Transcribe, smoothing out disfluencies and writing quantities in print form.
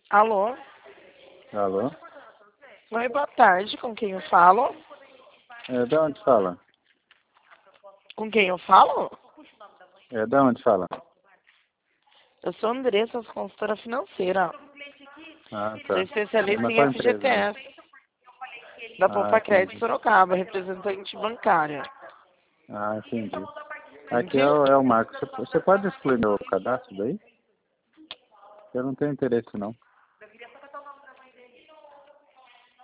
Alô? Alô? Oi, boa tarde. Com quem eu falo? Da onde fala? Com quem eu falo? Da onde fala? Eu sou Andressa, sou consultora financeira. Ah, Sou tá. especialista Na em qual empresa? FGTS, da Ah, Poupa Crédito entendi. Sorocaba, representante bancária. Ah, entendi. Aqui Entendi? é o Marcos. Você pode excluir meu cadastro daí? Eu não tenho interesse, não.